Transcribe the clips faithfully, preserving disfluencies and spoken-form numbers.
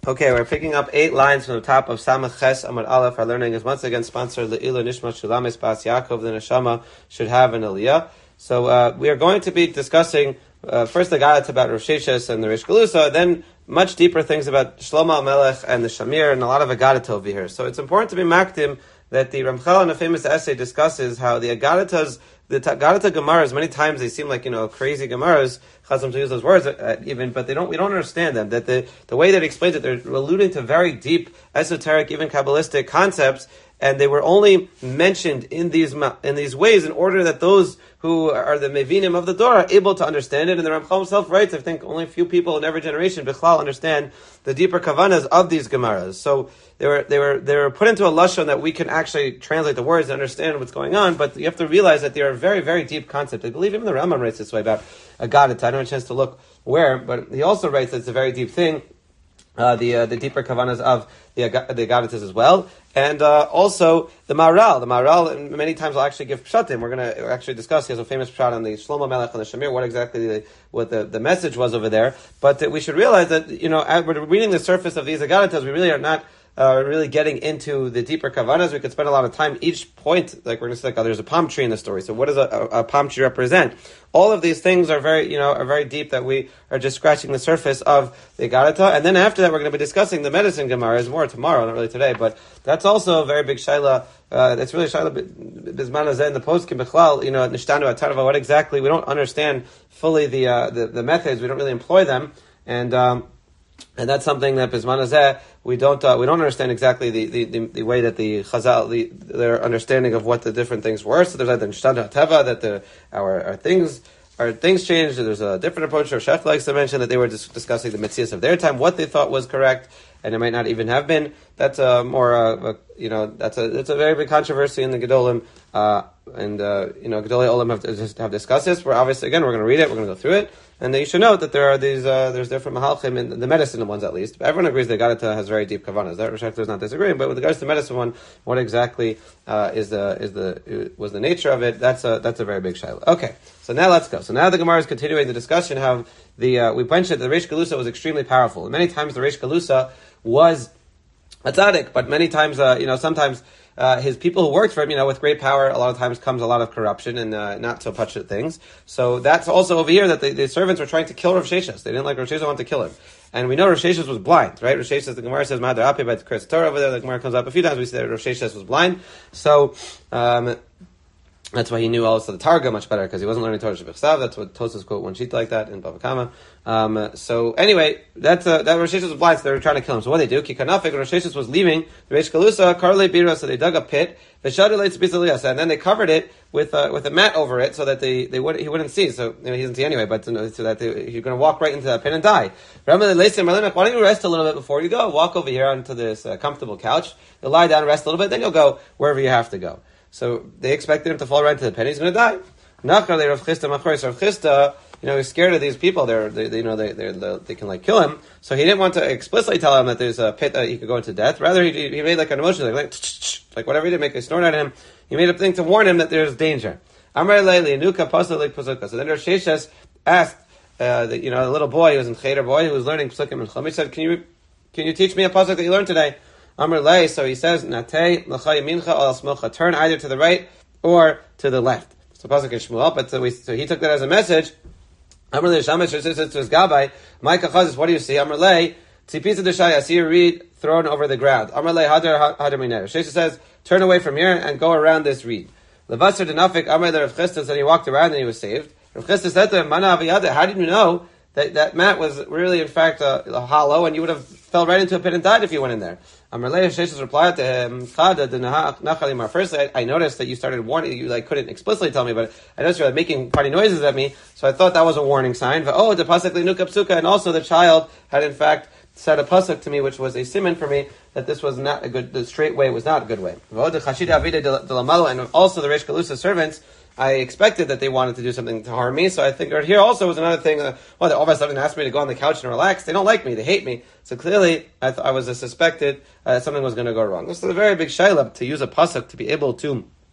Okay, we're picking up eight lines from the top of Samach Ches Amud Aleph. Our learning is once again sponsored Le'ilu Nishmat Shulamis Bas Yaakov. The Neshama should have an Aliyah. So uh, we are going to be discussing uh, first the Gadat about Rosh Hashanah and the Rish Galusa, then much deeper things about Shlomo HaMelech and the Shamir, and a lot of Agadat over here. So it's important to be makdim that the Ramchal in a famous essay discusses how the Agadatas, the Agadata Gemaras, many times they seem like, you know, crazy Gemaras, Chazam to use those words uh, even, but they don't, we don't understand them. That the, the way that he explains it, they're alluding to very deep, esoteric, even Kabbalistic concepts, and they were only mentioned in these in these ways in order that those who are the Mevinim of the Torah are able to understand it. And the Ramchal himself writes, I think only a few people in every generation, Bichlal, understand the deeper kavanas of these Gemaras. So they were they were they were put into a lashon that we can actually translate the words and understand what's going on. But you have to realize that they are very very deep concepts. I believe even the Rambam writes this way about Agadat. I don't have a chance to look where, but he also writes that it's a very deep thing. Uh, the uh, the deeper kavanas of the the Agadatas as well, and uh, also the Maharal. The Maharal many times will actually give pshatim. We're going to actually discuss. He has a famous pshat on the Shlomo Melech and the Shamir. What exactly the, what the, the message was over there. But uh, we should realize that, you know, as we're reading the surface of these Agadatas, we really are not uh, really getting into the deeper kavanas. We could spend a lot of time each point. Like we're going to say, like, oh, there's a palm tree in the story. So what does a, a, a palm tree represent? All of these things are very, you know, are very deep that we are just scratching the surface of the Agadata. And then after that, we're going to be discussing the medicine Gemara. Is more tomorrow, not really today, but that's also a very big shaila. Uh, it's really shaila bisman hazeh in the poskim bichlal. You know, nishtanu atarva. What exactly? We don't understand fully the uh, the, the methods. We don't really employ them, and um, and that's something that bisman hazeh we don't uh, we don't understand exactly the, the, the, the way that the Chazal the, their understanding of what the different things were. So there's like the nishtanu ateva that the our, our things. Our things changed. There's a different approach. Or Shef likes to mention that they were dis- discussing the mitzvahs of their time, what they thought was correct, and it might not even have been. That's a more, uh, a, you know, that's a it's a very big controversy in the Gedolim, uh, and uh, you know, Gedolei Olam have, have discussed this. We're obviously again we're going to read it. We're going to go through it, and you should note that there are these uh, there's different mahalchim in the medicine ones at least. But everyone agrees that Gadata has very deep kavanas. That Rosh is not disagreeing, but with regards to the medicine one, what exactly uh, is the is the was the nature of it? That's a that's a very big shaila. Okay. So now let's go. So now the Gemara is continuing the discussion how the uh, we mentioned that the Reish Galusa was extremely powerful. And many times the Reish Galusa was a tzaddik, but many times, uh, you know, sometimes uh, his people who worked for him, you know, with great power, a lot of times comes a lot of corruption and uh, not so pashut things. So that's also over here that the, the servants were trying to kill Rav Sheshes. They didn't like Rav Sheshes, wanted to kill him. And we know Rav Sheshes was blind, right? Rav Sheshes, the Gemara says, Mahadar Api by the Kris Torah over there. The Gemara comes up a few times. We see that Rav Sheshes was blind. So, um, that's why he knew also the Targum much better, because he wasn't learning Torah Shebechsav. That's what Tosas quote one sheet like that in Bava Kama. Um, so anyway, that's uh, that Rosh Hashanah was blind, so they were trying to kill him. So what did they do? Kikanafik, Rosh Hashanah was leaving the Reish Galusa, Karle Bira, so they dug a pit, and then they covered it with uh, with a mat over it, so that they, they would he wouldn't see. So you know, he doesn't see anyway, but you know, so that they, you're going to walk right into that pit and die. Why don't you rest a little bit before you go? Walk over here onto this uh, comfortable couch. You'll lie down, rest a little bit, then you'll go wherever you have to go. So they expected him to fall right into the pit. He's going to die. Nachar le Rav Chisda Machor. So Rav Chisda, you know, he's scared of these people. They're, they, they you know, they, they, they can like kill him. So he didn't want to explicitly tell him that there's a pit that he could go into death. Rather, he, he made like an emotion, like, like, like whatever he did, make a snort at him. He made a thing to warn him that there's danger. Amar leili nuka pasuk like pasuka. So then Rav Sheshes asked, uh, the, you know, a little boy, he was in Cheder boy, who was learning pasukim and chum. He said, "Can you, can you teach me a pasuk that you learned today?" Amar lei. So he says, "Natei l'cha yamincha al smocha." Turn either to the right or to the left. So pasuk in Shmuel, but so, we, so he took that as a message. Amar le Shamash says to his gabbai, "My kachazis, what do you see?" Amar le tzipisa deshai. I see a reed thrown over the ground. Amar le hadar hadar miner. Shesha says, "Turn away from here and go around this reed." Levasar denafik. Amar le Rav Chisda said he walked around and he was saved. Rav Chisda said to him, "Mana aviyada. How did you know that that mat was really in fact uh, hollow and you would have fell right into a pit and died if you went in there?" Amalei Sheshes replied to him, Firstly, I, I noticed that you started warning, you like couldn't explicitly tell me, but I noticed you were like, making funny noises at me, so I thought that was a warning sign. But, oh, the pasuk linuka psuka, and also the child had in fact said a pasuk to me, which was a simon for me, that this was not a good, the straight way was not a good way. And also the Reish Galusa servants, I expected that they wanted to do something to harm me, so I think right here also was another thing. Uh, well, they all of a sudden asked me to go on the couch and relax. They don't like me; they hate me. So clearly, I, th- I was uh, suspected uh, something was going to go wrong. This is a very big shaila to use a pasuk to be able to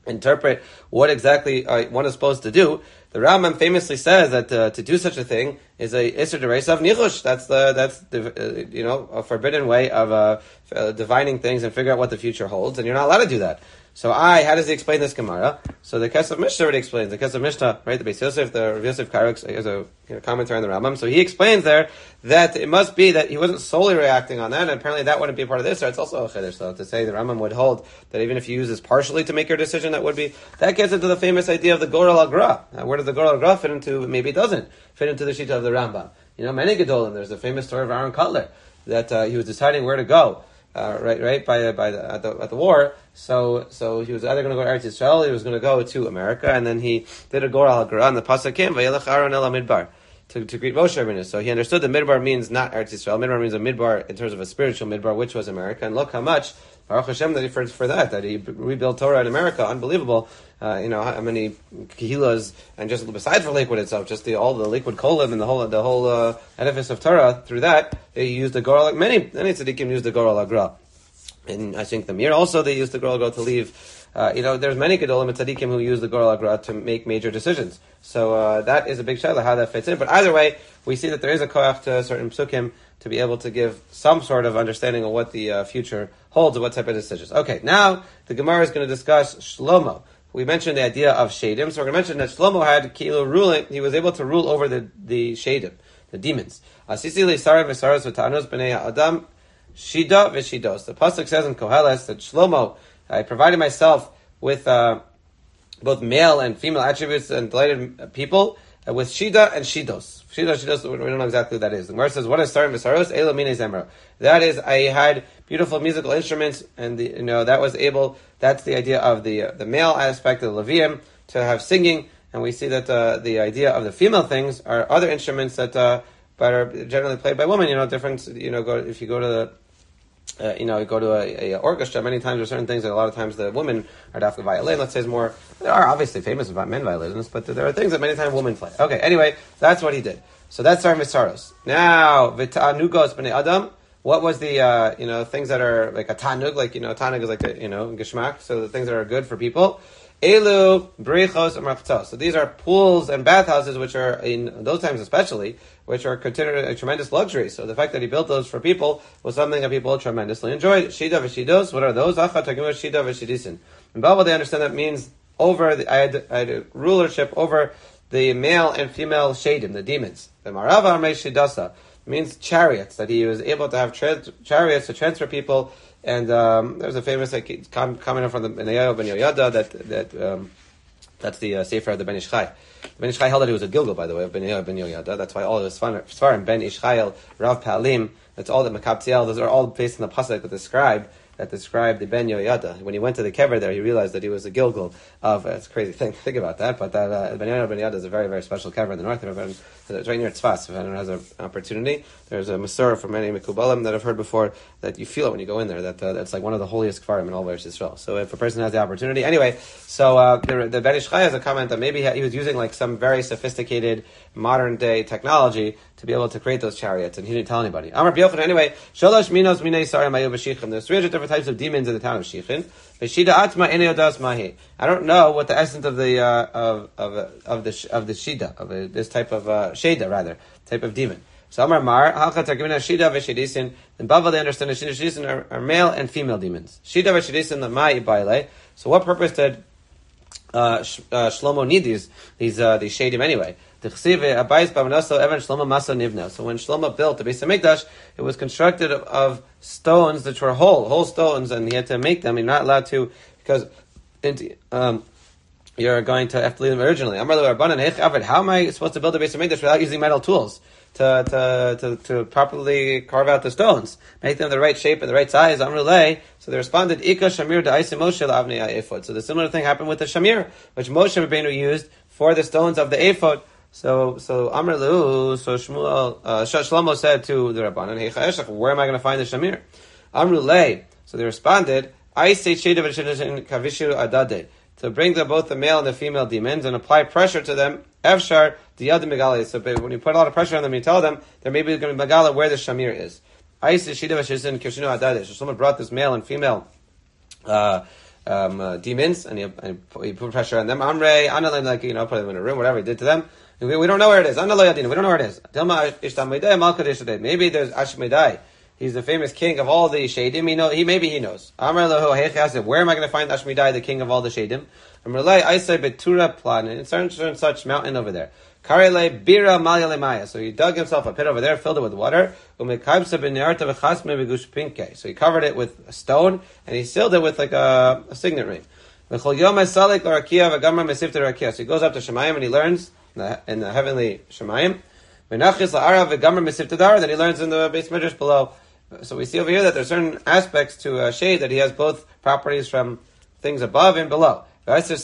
interpret what exactly uh, one is supposed to do, the Rambam famously says that uh, to do such a thing is a Isser D'Reisa of Nichush. That's the that's the uh, you know a forbidden way of uh, uh, divining things and figure out what the future holds, and you're not allowed to do that. So I, how does he explain this Gemara? So the Kesef Mishnah already explains. The Kesef Mishnah, right, the Beis Yosef, the Rav Yosef Karuk is a you know, commentary on the Rambam. So he explains there that it must be that he wasn't solely reacting on that, and apparently that wouldn't be a part of this, or it's also a chiddush. So to say the Rambam would hold that even if you use this partially to make your decision, that would be, that gets into the famous idea of the Gorel Agra. Now, where does the Gorel Agra fit into? Maybe it doesn't fit into the Shita of the Rambam. You know, many Gedolim, there's a famous story of Aaron Cutler, that uh, he was deciding where to go. Uh, right, right, by by the at, the at the war. So, so he was either going to go to Eretz Yisrael, he was going to go to America, and then he did a Gorel Hagara, and the pasuk came Vayelech Aaron el Midbar to to greet Moshe Rabbeinu. So he understood that Midbar means not Eretz Yisrael. Midbar means a Midbar in terms of a spiritual Midbar, which was America. And look how much Baruch Hashem that he for, for that that he rebuilt Torah in America. Unbelievable. Uh, you know how many kehilas, and just besides for Lakewood itself, just the all the Lakewood Kolim and the whole the whole uh, edifice of Torah. Through that, they used the Gorel. Many many tzaddikim used the Gorel Agra, and I think the Mir also they used the Gorel Agra to leave. Uh, you know, there's many Gedolim and tzaddikim who use the Gorel Agra to make major decisions. So uh, that is a big shaila how that fits in. But either way, we see that there is a koach to certain psukim to be able to give some sort of understanding of what the uh, future holds and what type of decisions. Okay, now the Gemara is going to discuss Shlomo. We mentioned the idea of Shadim, so we're going to mention that Shlomo had Kilo ruling, he was able to rule over the, the Shadim, the demons. Asisi li sarim v'saros v'tanos b'nei ha'adam, Shida v'shidos. The Pasuk says in Koheles that Shlomo, I provided myself with uh, both male and female attributes and delighted people, uh, with Shida and Shidos. Shida, Shidos, we don't know exactly what that is. The Gemara says, what is sarim v'saros? Elo mine zemra. That is, I had beautiful musical instruments, and the, you know that was able. That's the idea of the uh, the male aspect of the Levium to have singing, and we see that uh, the idea of the female things are other instruments that uh, but are generally played by women. You know, different. You know, go if you go to the. Uh, you know, you go to a, a orchestra, many times there are certain things that a lot of times the women are dafka violin, let's say is more, there are obviously famous about men violinists, but there are things that many times women play. Okay, anyway, that's what he did. So that's our misaros. Now, v'ta'anugos b'nei adam, what was the, uh, you know, things that are like a tanug, like, you know, tanug is like a, you know, geshmak, so the things that are good for people. Elu, brichos, and marchtos. So these are pools and bathhouses, which are, in those times especially, which are considered a tremendous luxury. So the fact that he built those for people was something that people tremendously enjoyed. Shida v'shidos, what are those? Acha tagim shida v'shidisin. In Babel, they understand that means over, the, I, had, I had a rulership over the male and female shadim, the demons. The marava armei shidasa means chariots, that he was able to have tra- chariots to transfer people. And um, there's a famous like, com- comment from the Benayahu Ben Yoyada that that um, that's the uh, Sefer of the Ben Ish Chai. The Ben Ish Chai held that he was a Gilgal, by the way, of Benayahu Ben Yoyada. That's why all of his Svarim, Ben Ish Chai, Rav Palim, that's all the Makabtziel, those are all based on the pasuk that describe that described the Ben Yoyada. When he went to the kever there, he realized that he was a Gilgal of, uh, it's a crazy thing to think about that, but that uh, Ben Yoyada Ben Yoyada is a very, very special kever in the north. It's right near Tzfas, if anyone has an opportunity. There's a Masorah from many Mekubalim that I've heard before, that you feel it when you go in there, that uh, that's like one of the holiest kfarim in all of Israel. So if a person has the opportunity, anyway, so uh, the, the Ben Ish Chai has a comment that maybe he was using like some very sophisticated modern day technology to be able to create those chariots, and he didn't tell anybody. Amar B'Yochanan, anyway, Sholosh Minos Minei Sarim Ayu B'Shichin. There's three hundred different types of demons in the town of Shichin. V'Shida Atma Enei Yodas Mahi. I don't know what the essence of the uh, of of of the of the Shida of a, this type of uh, Sheda rather type of demon. So Amar Mar Halcha Targimina Shida v'Shedisin. In Bava they understand that Shida Shedisin are, are male and female demons. Shida v'Shedisin the Mai Baile. So what purpose did uh, Sh- uh, Shlomo need these these uh, these Shedim anyway? So when Shlomo built the Beis Hamikdash, it was constructed of, of stones that were whole, whole stones, and he had to make them. You're not allowed to, because um, you're going to have to leave them originally. How am I supposed to build a Beis Hamikdash without using metal tools to, to, to, to properly carve out the stones, make them the right shape and the right size? So they responded, Ika Shamir da'asim Moshe la'avnei ha'ephod. So the similar thing happened with the Shamir, which Moshe Rabbeinu used for the stones of the ephod. So, so Amr Lehu, so Shmuel, uh, Shlomo said to the Rabbanan, Hey Chayeshach, where am I going to find the Shamir? Amr Lei. So they responded, I say Sheda v'Shedashin kavishu adade, to bring the, both the male and the female demons and apply pressure to them. Efshar diyad megale. So when you put a lot of pressure on them, you tell them they're maybe going to be megala where the Shamir is. I say Sheda v'Shedashin kavishinu adade. So someone brought this male and female uh, um, uh, demons, and he, and he put pressure on them. Amrei, Analim, like, you know, put them in a room, whatever he did to them. We, we don't know where it is. Analoy Adina, we don't know where it is. Dilma Ishtamidei, Malkadishadei. Maybe there's Ashmedai. He's the famous king of all the Shadim. He know, he, maybe he knows. Amr Lahu Heichas, where am I going to find Ashmedai, the king of all the Shadim? Amrulai, Aisai Betura Plan, and it's such such mountain over there. Karele Bira Malyale Maya. So he dug himself a pit over there, filled it with water. So he covered it with a stone, and he sealed it with like a, a signet ring. So he goes up to Shemayim and he learns in the, in the heavenly Shemayim. Then he learns in the base midrash below. So we see over here that there's certain aspects to uh, shade that he has both properties from things above and below. So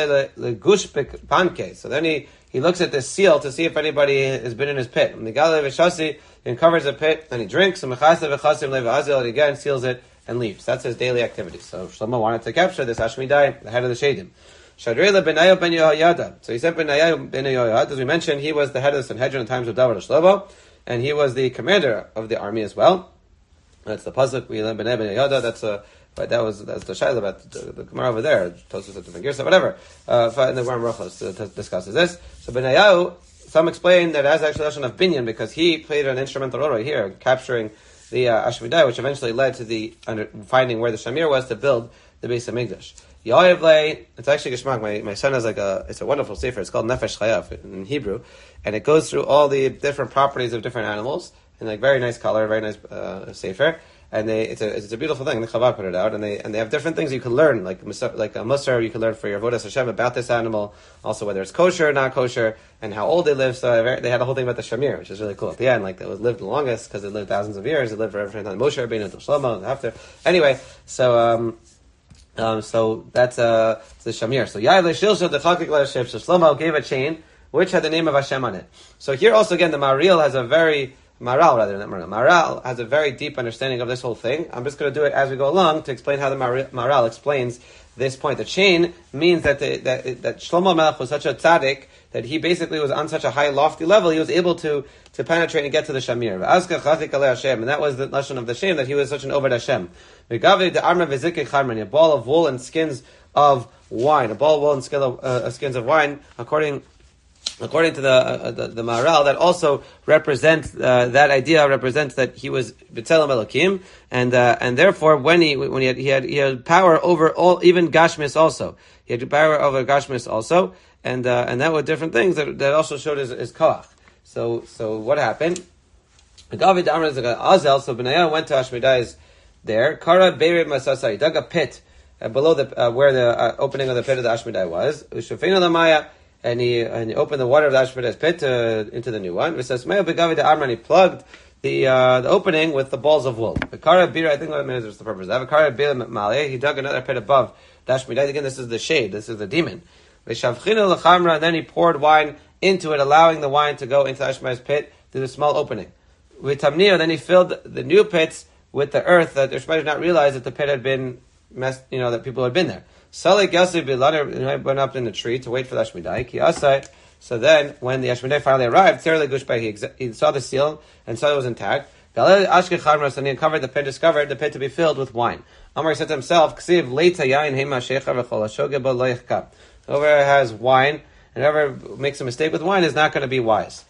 then he, he looks at this seal to see if anybody has been in his pit. He uncovers the pit and he drinks, and again seals it and leaves. That's his daily activity. So Shlomo wanted to capture this Ashmedai, the head of the Shadim. Shadrela Benayo ben Yehoyada. So he said Benayo ben Yehoyada. As we mentioned, he was the head of the Sanhedrin in times of David and Shlomo, and he was the commander of the army as well. That's the pasuk. We learn Benayo ben Yehoyada. That's a but that was that's the shaila about the, the Gemara over there. Tosfos at the Girsa, whatever. Uh, in the Gemara Brachos uh, discusses this. So Benayo, some explain that it has actually a lesson of binyan because he played an instrumental role right here, capturing the uh, Ashmedai, which eventually led to the under, finding where the Shamir was to build the base of Mikdash. Yoevle, it's actually Geshmak. My, my son has like a, it's a wonderful sefer. It's called Nefesh Chayav in Hebrew, and it goes through all the different properties of different animals in like very nice color, very nice uh, sefer. And they, it's a, it's a beautiful thing. The Chabad put it out, and they, and they have different things you can learn, like like a musar you can learn for your avodas Hashem about this animal, also whether it's kosher or not kosher, and how old they live. So they had a whole thing about the shamir, which is really cool at the end. Like it was lived the longest because it lived thousands of years. It lived for every time Moshe Rabbeinu until Shlomo and after. Anyway, so um, um, so that's uh, the shamir. So Yair le'shilshel dechakik le'ship. So Shlomo gave a chain which had the name of Hashem on it. So here also again the Maharil has a very Maral, rather than Maral. Maral has a very deep understanding of this whole thing. I'm just going to do it as we go along to explain how the Maral explains this point. The chain means that the, that, that Shlomo Melech was such a tzaddik that he basically was on such a high, lofty level, he was able to, to penetrate and get to the Shamir. And that was the lashon of the shame, that he was such an Oved Hashem. A ball of wool and skins of wine. A ball of wool and skin of, uh, skins of wine, according According to the uh, the, the Maharal, that also represents uh, that idea represents that he was B'Tselem Elokim, and uh, and therefore when he when he had he had he had power over all, even Gashmis also, he had power over Gashmis also, and uh, and that were different things that, that also showed his, his koach. So so what happened? David Amr is Azel. So Benaiah went to Ashmedai's there. Kara Beirit Masasa. He dug a pit uh, below the uh, where the uh, opening of the pit of the Ashmedai was. Ushafina Lamaya. And he and he opened the water of the Ashmedai's pit uh, into the new one. It says, "Me'o begavi de Amran." He plugged the uh, the opening with the balls of wool. Bekara bira. I think that means the purpose. Bekara bira maleh. He dug another pit above the Ashmedai. Again, this is the shade. This is the demon. V'shavchinu lechamra. And then he poured wine into it, allowing the wine to go into the Ashmedai's pit through the small opening. V'tamnir. Then he filled the new pits with the earth that the Ashmedai did not realize that the pit had been messed. You know that people had been there. Salik Yassi Bilaner went up in the tree to wait for the Ashmedai. So then, when the Ashmedai finally arrived, he he saw the seal and saw it was intact. And he uncovered the pit, discovered the pit to be filled with wine. Amar said to himself, whoever has wine, and whoever makes a mistake with wine is not going to be wise.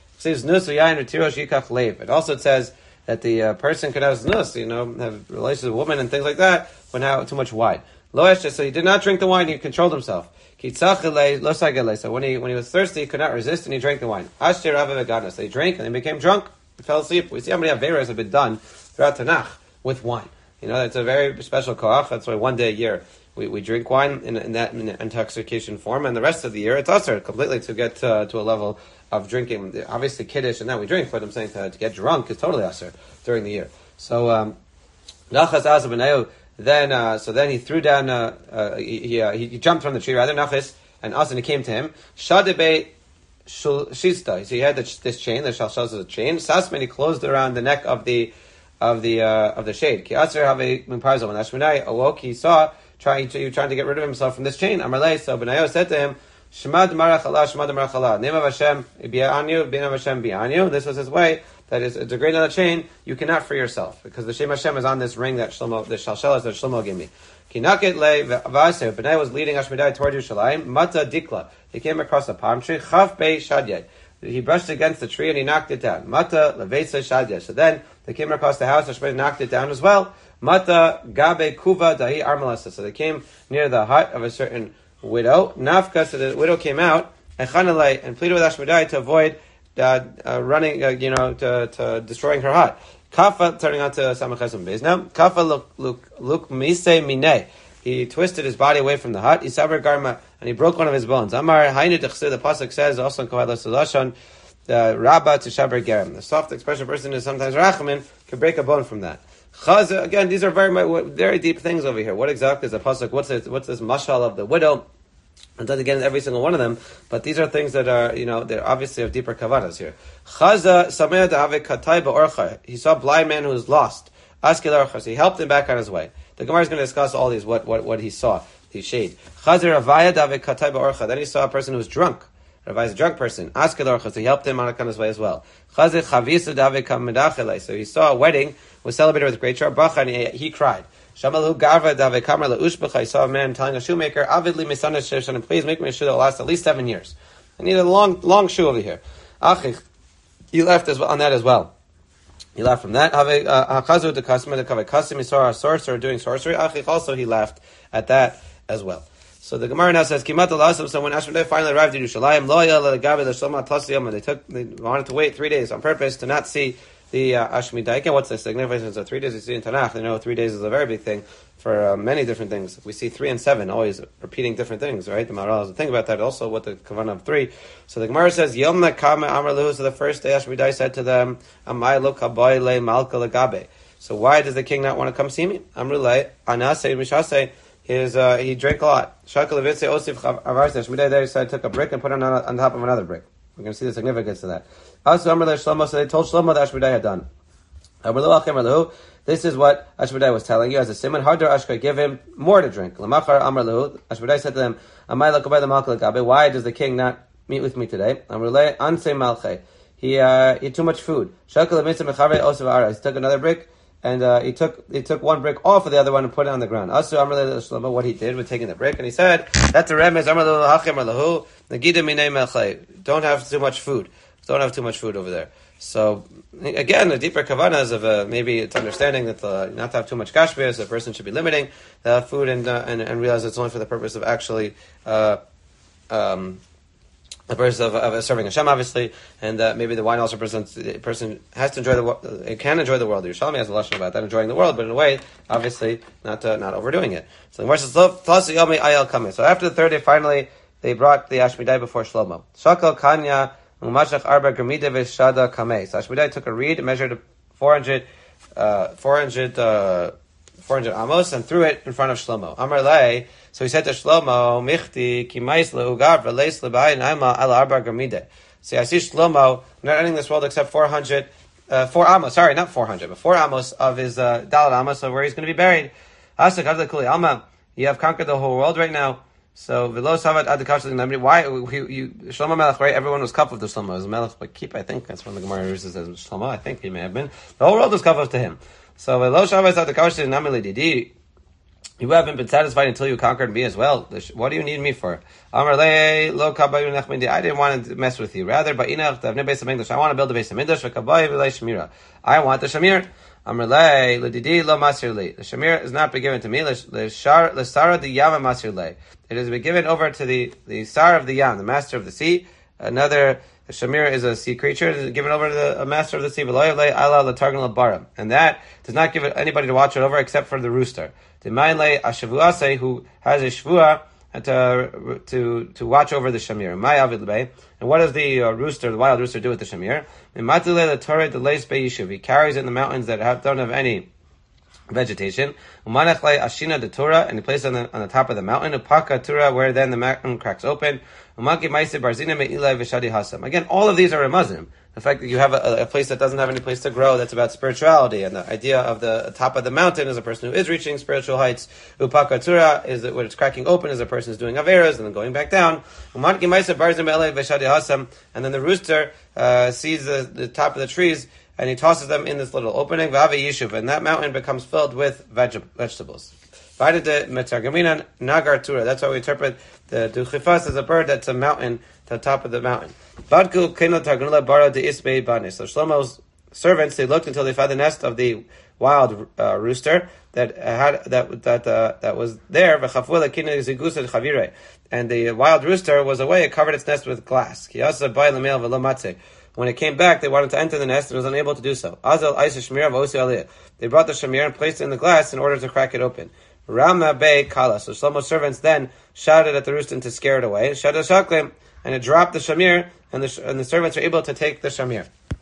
It also says that the uh, person could have znus, you know, have relations with women and things like that, but now too much wine. So he did not drink the wine, he controlled himself. So when he when he was thirsty, he could not resist, and he drank the wine. So he drank, and he became drunk, and fell asleep. We see how many Averas have been done throughout Tanakh with wine. You know, it's a very special koach. That's why one day a year we, we drink wine in, in that in intoxication form, and the rest of the year it's usher completely to get uh, to a level of drinking. Obviously, Kiddush and that we drink, but I'm saying to, to get drunk is totally usher during the year. So, um, Then, uh, so then he threw down, uh, uh, he, he, uh, he jumped from the tree, rather, Nachis, and Asan, he came to him. Shadebe Shista. So he had this, this chain, the Shalshaz is a chain. Sasman, he closed around the neck of the, of the, uh, of the shade. Ki Asir have a Mimparzo. When Ashmanai awoke, he saw, trying to, trying to get rid of himself from this chain. Amarle, so Benayo said to him, Shemad Marach Allah, Shemad Marach Allah. Name of Hashem, Bi'anyu, Bin of Hashem, Bi'anyu. This was his way that is a degrade on the chain, you cannot free yourself because the Shem Hashem is on this ring that Shlomo, the shalshelas that Shlomo gave me. Kinaket le v'aseh. Benai was leading Ashmedai toward Yerushalayim. Mata dikla. He came across a palm tree. Chav bei shadyed. He brushed against the tree and he knocked it down. Mata levesa shadyed. So then they came across the house. Ashmedai knocked it down as well. Mata gabe kuva dahi armalasa. So they came near the hut of a certain widow. Nafka. So the widow came out and chanalei and pleaded with Ashmedai to avoid uh, uh, running, uh, you know, to, to destroying her hut. Kafa, turning on to Samachesam Beis now. Kafa look look look mise mine. He twisted his body away from the hut. He saber garma and he broke one of his bones. Amar hainu dechse. The pasuk says also in Koheles Lashon, Rabba to shaber gerim. The soft expression person is sometimes rachamin can break a bone from that. Chaza again. These are very very deep things over here. What exactly is the pasuk? What's this? What's this mashal of the widow? It doesn't get in every single one of them, but these are things that are, you know, they're obviously of deeper kavanas here. Chaza sameh da'ave katay ba'orcha. He saw a blind man who was lost. Askil orcha. So he helped him back on his way. The Gemara is going to discuss all these, what, what, what he saw, the shade. Chaza ravaya da'ave katay ba'orcha. Then he saw a person who was drunk. Ravaya is a drunk person. Askil orcha. So he helped him on his way as well. Chaza chavisa da'ave kamedachele. So he saw a wedding, was celebrated with great bracha, and he, he cried. Shamalu Garva Dave Kamar Ushbach. I saw a man telling a shoemaker, Avidli Misana Sheshan, please make me a shoe that will last at least seven years. I need a long, long shoe over here. Achich, he left as well, on that as well. He left from that. Hakazu the customer the Kavakasim, he saw a sorcerer doing sorcery. Achich also he laughed at that as well. So the Gemara now says, Kimat Alasam. So when Ashmedai finally arrived in Yerushalayim, Loya Lagabe the Shlomo Tasiyam, and they took, they wanted to wait three days on purpose to not see the uh, Ashmedai. And what's the significance of three days? We see in Tanakh. They know three days is a very big thing for uh, many different things. We see three and seven always repeating different things, right? The Maharal has to think about that. Also, what the kavanah of three. So the Gemara says, Yom Nakame Amar Lehu. So the first day Ashmedai said to them, Amai lo kaboy le malka legabe. So why does the king not want to come see me? Amrulay anase mishase. His uh, he drank a lot. Shakal levitze osif avarse. Ashmedai there said took a brick and put it on, on top of another brick. We're going to see the significance of that. Also, Amr Shlomo, so they told Shlomo that Ashmedai had done. This is what Ashmedai was telling you as a simon. Hardar Ashka, give him more to drink. Lamachar Amr Lehu. Ashmedai said to them, Amai lakabay the malka. Why does the king not meet with me today? Amr Le anse malche. He uh, he had too much food. Shakal levitze mechavei osif aras. He took another brick. And uh, he took he took one brick off of the other one and put it on the ground. Also, Amr Shlomo, what he did with taking the brick, and he said, "That's a remez. Amr Lahu Nagida Minei Melchei. Don't have too much food. Don't have too much food over there." So again, the deeper kavanas of uh, maybe it's understanding that uh, not to have too much kashmir, so a person should be limiting the food and uh, and, and realize it's only for the purpose of actually. Uh, um, The purpose of, of serving Hashem, obviously, and uh, maybe the wine also presents a person has to enjoy the world. It can enjoy the world. The Yerushalmi has a lesson about that, enjoying the world, but in a way, obviously, not uh, not overdoing it. So the Gemara says, so after the third day, finally, they brought the Ashmedai before Shlomo. Shakal Kanya Umashach Arba Gramida Veshada Kamei. So Ashmedai took a reed, measured four hundred, uh, four hundred, uh, four hundred amos, and threw it in front of Shlomo. Amar Lei. So he said to Shlomo, Michti, Kimais leugar, Veleis lebayin, Aima, Al Arba Gramide. See, I see Shlomo, not ending this world except four hundred, uh, four amos, sorry, not four hundred, but four amos of his, uh, Dalet amos, of where he's going to be buried. Asak, Avda Kuli Alma, you have conquered the whole world right now. So, Velo Savat Adakash, why, you, you, Shlomo Melech, right? Everyone was coupled to Shlomo. It was Melech, but keep, I think, that's when the Gemara says Shlomo, I think he may have been. The whole world was coupled to him. So, Velo Savat Adakash, Namili Didi. You haven't been satisfied until you conquered me as well. What do you need me for? I didn't want to mess with you. Rather, I want to build a base of Mikdash. I want the Shamir. The Shamir is not been given to me. It has been given over to the, the Sar of the Yam, the master of the sea. Another, the Shamir is a sea creature. It is given over to the master of the sea. And that does not give anybody to watch it over except for the rooster. The Mainle Ashavuase, who has a shvua to to to watch over the shamir. And what does the uh, rooster, the wild rooster, do with the shamir? He carries it in the mountains that have, don't have any vegetation. And he places it on the, on the top of the mountain. Where then the mountain cracks open. Again, all of these are a Muslim. The fact that you have a, a place that doesn't have any place to grow, that's about spirituality. And the idea of the top of the mountain is a person who is reaching spiritual heights. Upakatura is that when it's cracking open is a person who's doing averas and then going back down. And then the rooster uh, sees the, the top of the trees and he tosses them in this little opening. V'ave yishuv, and that mountain becomes filled with veg- vegetables. That's why we interpret the duchifas as a bird that's a mountain, the top of the mountain. So Shlomo's servants, they looked until they found the nest of the wild uh, rooster that had that that uh, that was there. And the wild rooster was away; it covered its nest with glass. When it came back, they wanted to enter the nest and was unable to do so. They brought the shamir and placed it in the glass in order to crack it open. Rama Bey Kala. So Shlomo's servants then shouted at the rooster to scare it away. And it dropped the shamir, and the and the servants were able to take the shamir.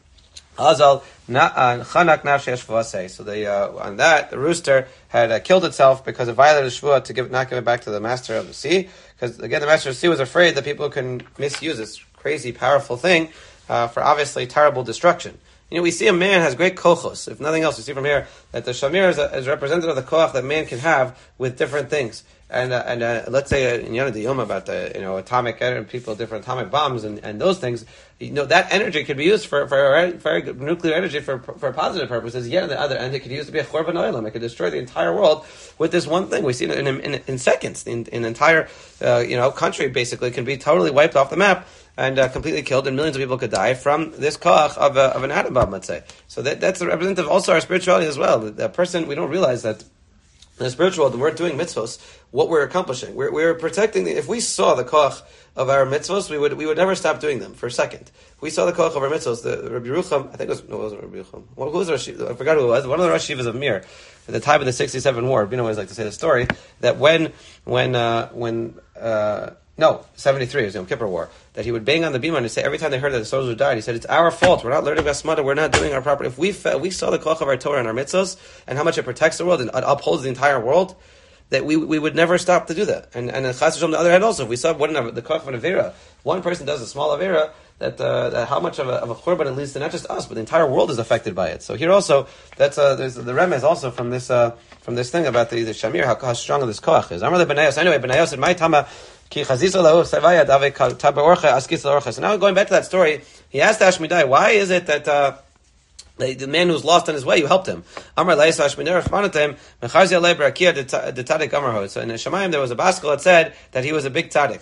Azal chanak nafshesh v'asei. So the uh, on that the rooster had uh, killed itself because it violated the shvuah to give not give it back to the master of the sea. Because again, the master of the sea was afraid that people can misuse this crazy, powerful thing uh, for obviously terrible destruction. You know, we see a man has great kochos. If nothing else, we see from here that the shamir is, a, is representative of the koach that man can have with different things. And uh, and uh, let's say uh, in Yana Diyoma about the you know atomic energy, people different atomic bombs and, and those things. You know that energy could be used for for, for nuclear energy for for positive purposes. Yet on the other end, it could use to be a chorban oilam. It could destroy the entire world with this one thing. We see it in in, in seconds. In an entire uh, you know country basically can be totally wiped off the map and uh, completely killed, and millions of people could die from this koach of a, of an atom bomb. Let's say so. That that's representative also our spirituality as well. The person we don't realize that. In the spiritual world, when we're doing mitzvos, what we're accomplishing, we're, we're protecting the, if we saw the koach of our mitzvos, we would we would never stop doing them for a second. If we saw the koach of our mitzvos, the Rabbi Yerucham, I think it was, no, it wasn't Rabbi Yerucham. Well, who was the Rosh, I forgot who it was, one of the Rosh Yeshivas of Mir, at the time of the sixty-seven war, you know, I always like to say the story, that when, when, uh, when, uh, no, seventy-three, it was the Yom Kippur War, that he would bang on the bima and say, every time they heard that the soldiers died, he said, it's our fault, we're not learning Gasmada, we're not doing our proper, if we fe- we saw the koach of our Torah and our mitzvos, and how much it protects the world and upholds the entire world, that we we would never stop to do that. And and Chas on the other hand also, if we saw one of the koach of an avera, one person does a small avera, that, uh, that how much of a, of a churban it leads to not just us, but the entire world is affected by it. So here also, that's uh, there's the remez also from this uh, from this thing about the, the shamir, how, how strong this koach is. Amar le Benayos. Anyway, Benayos said, "My tama ki chazisa lahu sevaya dave taber orcha askis orcha." So now going back to that story, he asked Ashmidai, why is it that uh, The, the man who's lost on his way, you helped him. Amar Laisash Minera Fanatim, Mecharzia Lebrakia the Tadik Amarho. So in Shemayim there was a baskel that said that he was a big tzaddik.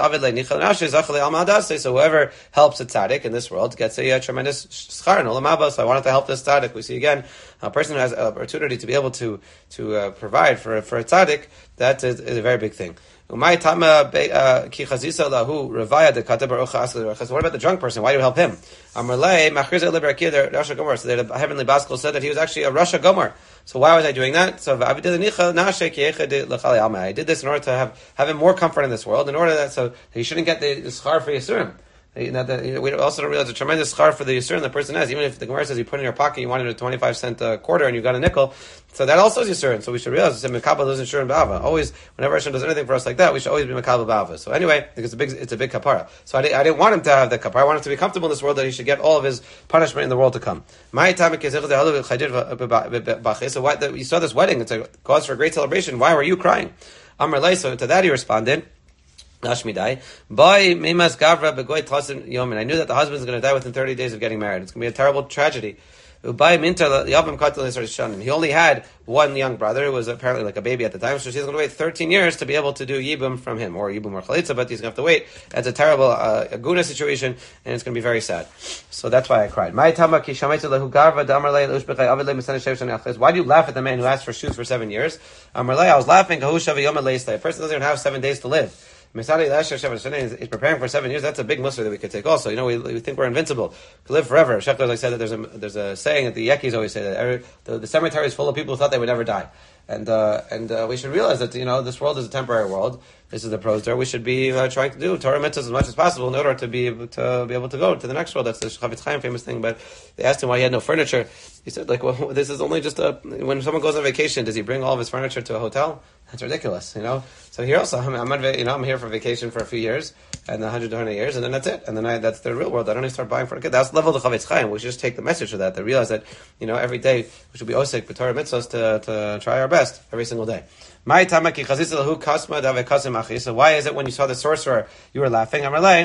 So whoever helps a tzaddik in this world gets a, a tremendous schar in Olam Haba. So I wanted to help this tzaddik. We see again a person who has an opportunity to be able to to uh, provide for for a tzaddik. That is, is a very big thing. So what about the drunk person? Why do you help him? So the heavenly baskel said that he was actually a Rasha Gomer. So why was I doing that? So I did this in order to have, have him more comfort in this world, in order that so he shouldn't get the schar for Yisurim. You know, that, you know, we also don't realize the tremendous schar for the Yisurim the person has. Even if the Gemara says you put in your pocket, you wanted a twenty-five cent uh, quarter and you got a nickel, so that also is Yisurim. So we should realize that Mekabel is Yisurim Ba'ava. Always, whenever Hashem does anything for us like that, we should always be Mekabel Ba'ava. So anyway, because it's a big, it's a big kapara. So I, di- I didn't want him to have the kapara. I wanted him to be comfortable in this world, that he should get all of his punishment in the world to come. So what, the, you saw this wedding, it's a cause for a great celebration. Why were you crying? Amar Lei, so to that he responded, Nashmidai, boy, Mimas Gavra Begoy Tlasin Yomin. I knew that the husband is going to die within thirty days of getting married. It's going to be a terrible tragedy. He only had one young brother who was apparently like a baby at the time, so she's going to wait thirteen years to be able to do Yibum from him, or Yibum or Chalitza, but he's going to have to wait. That's a terrible uh, Aguna situation, and it's going to be very sad. So that's why I cried. Why do you laugh at the man who asked for shoes for seven years? I was laughing. A person doesn't even have seven days to live. Mesari is preparing for seven years. That's a big mussar that we could take also. You know, we, we think we're invincible. We live forever. Shechter, like I said, that there's a, there's a saying that the Yekis always say that every, the, the cemetery is full of people who thought they would never die. And uh, and uh, we should realize that, you know, this world is a temporary world. This is the prosder. We should be uh, trying to do Torah mitzvahs as much as possible in order to be able to be able to go to the next world. That's the Chavetz Chaim famous thing. But they asked him why he had no furniture. He said, like, well, this is only just a, when someone goes on vacation, does he bring all of his furniture to a hotel? That's ridiculous, you know. So here also, I'm, I'm, on, you know, I'm here for vacation for a few years, and a hundred, hundred years, and then that's it. And then I, that's the real world. I don't need to start buying furniture. That's the level of the Chavetz Chaim. We should just take the message of that. To realize that, you know, every day we should be osek b'Torah mitzvahs to to try our best. best every single day. So why is it when you saw the sorcerer, you were laughing?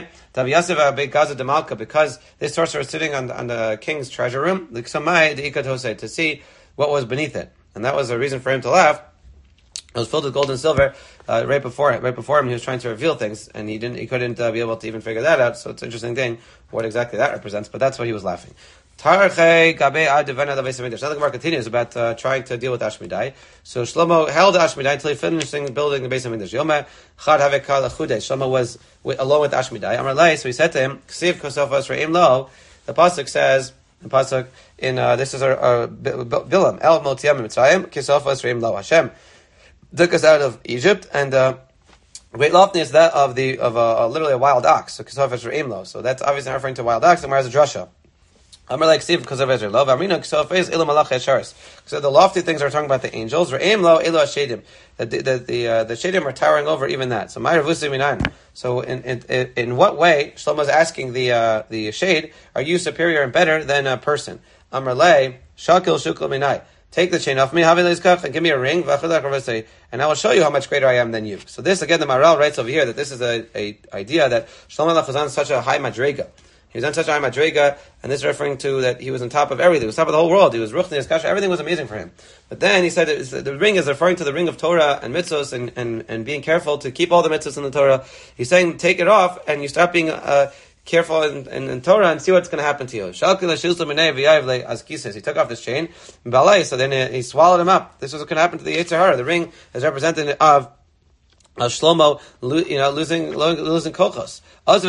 Because this sorcerer is sitting on, on the king's treasure room, to see what was beneath it. And that was a reason for him to laugh. It was filled with gold and silver. Uh, right before right before him, he was trying to reveal things, and he didn't. He couldn't uh, be able to even figure that out. So it's an interesting thing what exactly that represents. But that's why he was laughing. Now the Gemara continues about uh, trying to deal with Ashmedai. So Shlomo held Ashmedai until he finished building the Beis Hamikdash. Yoma Chad Havekal Achudesh. Shlomo was with, alone with Ashmedai. Amar Lei. So he said to him, "Ksiv Kosofos Re'im Lo." The pasuk says, the pasuk in uh, this is our, our Bilam El Motiam Mitzrayim Kosofos Re'im Lo. Hashem took us out of Egypt, and uh, great loftiness is that of the of a, a, literally a wild ox. So Kosofos Re'im Lo. So that's obviously not referring to wild ox. And whereas a drasha. I'm like Steve because of Ezra. Love Amrina Ksofes Ilu Malach Yesharis. So the lofty things are talking about the angels. Re'im Lo Elu Hashedim. The the the uh, the Shedim are towering over even that. So Ma'ir Vusim Minan. So in in in what way Shlomo is asking the uh, the shade, are you superior and better than a person? Amar Le Shakil Shukul Minai. Take the chain off me, Havilizkaf, and give me a ring, and I will show you how much greater I am than you. So this again, the Maral writes over here that this is a, a idea that Shlomo Melech was on such a high madrega. He was on such a high madrega, and this is referring to that he was on top of everything. He was on top of the whole world. He was ruchni, kasha, everything was amazing for him. But then he said that the ring is referring to the ring of Torah and mitzvos and, and, and being careful to keep all the mitzvos in the Torah. He's saying take it off and you stop being uh, careful in, in, in Torah and see what's going to happen to you. He took off this chain, so then he, he swallowed him up. This was what can happen to the Yetzer Hara. The ring is representative of Uh, Shlomo, you know, losing losing kochos.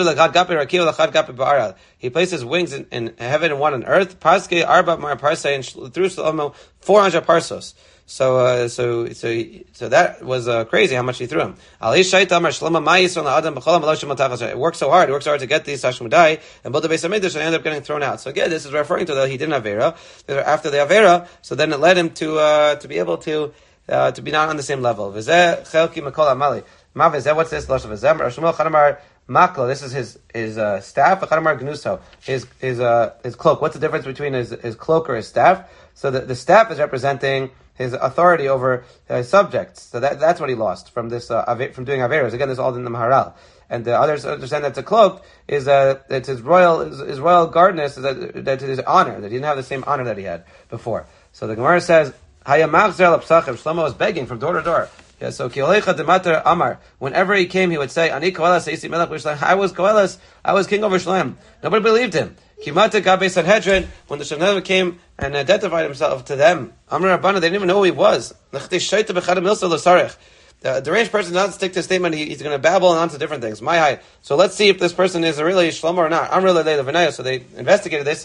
He places wings in, in heaven and one on earth. Paske arba mar parse and through Shlomo four hundred parsos. So, uh, so, so, so that was uh, crazy how much he threw him. It worked so hard. It worked so hard to get these Hashmudai and build the Beis Hamikdash, and he ended up getting thrown out. So again, this is referring to that he didn't have Avera. After the Avera, so then it led him to uh, to be able to. Uh, to be not on the same level. What's this? This is his his uh, staff. His his uh, his cloak. What's the difference between his his cloak or his staff? So the, the staff is representing his authority over uh, subjects. So that that's what he lost from this uh, from doing averos. Again, this is all in the Maharal. And the others understand that the cloak is uh, it's his royal his, his royal guardness that that his honor, that he didn't have the same honor that he had before. So the Gemara says. Shlomo was begging from door to door. Yeah, so Amar, whenever he came, he would say, Ani Koelas, I was Koelas, I was king over Shalem. Nobody believed him. Kimata Gabe Sanhedrin, when the Sanhedrin came and identified himself to them, Amar Rabbana, they didn't even know who he was. The deranged person does not stick to a statement, he, he's going to babble on to different things. My high. So let's see if this person is really Shlomo or not. Amar Le'Le'Le'Venaya, so they investigated this.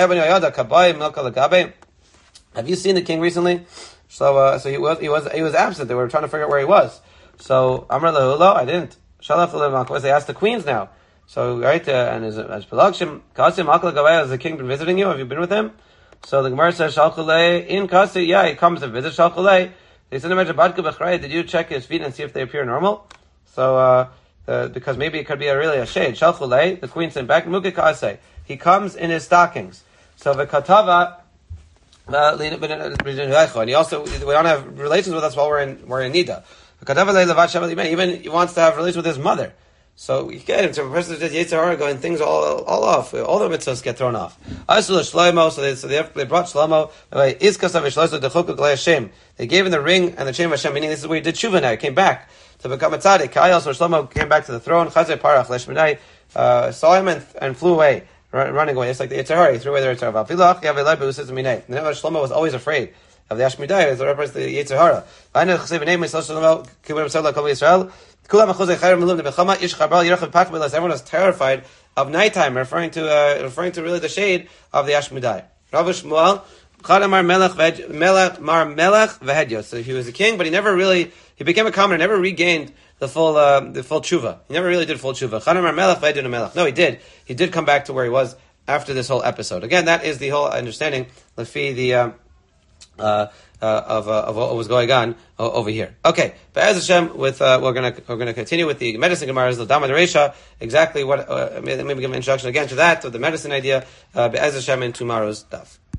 Have you seen the king recently? So, uh, so he was, he was, he was absent. They were trying to figure out where he was. So, Amar Lehulo, I didn't. Shalaf Lehulo, they asked the queens now. So, right, uh, and as, as Pelagshim, Kasim, Akal Gavaya, has the king been visiting you? Have you been with him? So the Gemara says, Shalchulei, in Kasi, yeah, he comes to visit Shalchulei. They said, did you check his feet and see if they appear normal? So, uh, uh because maybe it could be a, really a shade. Shalchulei, the queen sent back, Muke Kase. He comes in his stockings. So, the Katava, and he also we don't have relations with us while we're in we're in Nida. Even he wants to have relations with his mother. So you get him to a person that Yetzer Hara going things all all off. All the mitzvahs get thrown off. So they so they, they brought Shlomo. They gave him the ring and the chain of Hashem. Meaning this is where he did tshuva now. He came back to become a tzaddik. So Shlomo came back to the throne. Chazay Parach Leshmenai uh, saw him and, and flew away. Running away, it's like the Yetzer Hara. He threw away the Yetzer Hara. Never Shlomo was always afraid of the Ashmedai as the reference to the Yetzer Hara. Everyone was terrified of nighttime, referring to uh, referring to really the shade of the Ashmedai. Rav Shmuel, so he was a king, but he never really he became a commoner, never regained the full uh, the full tshuva. He never really did full tshuva. No, he did. He did come back to where he was after this whole episode. Again, that is the whole understanding, Lefi, the uh, uh, uh, of uh, of what was going on uh, over here. Okay, Be'ez Hashem, with uh, we're gonna we're gonna continue with the medicine Gemaras, the Dama Dereisha, exactly what. Uh, maybe give an introduction again to that, to the medicine idea. Uh, Be'ez Hashem in tomorrow's daf.